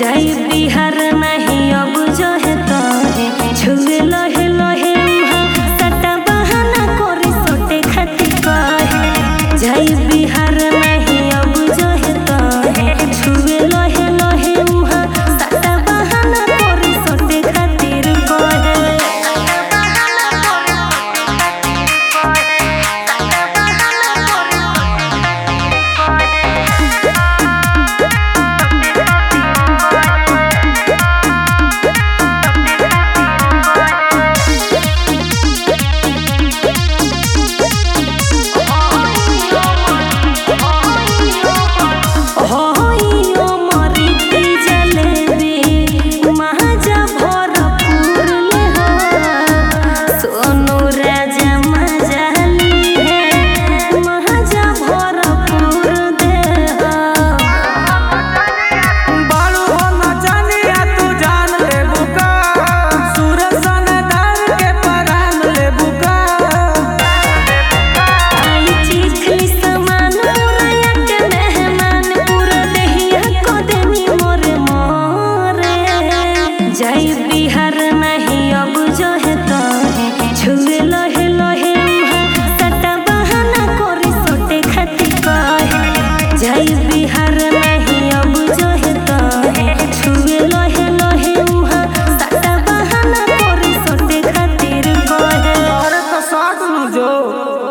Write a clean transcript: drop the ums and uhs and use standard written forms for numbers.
जाई बिहार नहीं अब जो है तो है छुए लहे लहे सटा बहाना कोरी सोटे खाती कहे जाई बिहार नहीं अब जो है तो है छुए लहे लहे सटा बहाना कोरी सोटे खातिर कहे जाई बिहार नहीं अब जो है तो है छुए लहे लहे सटा बहाना कोरी सोटे खाती कहे जाई बिहार नहीं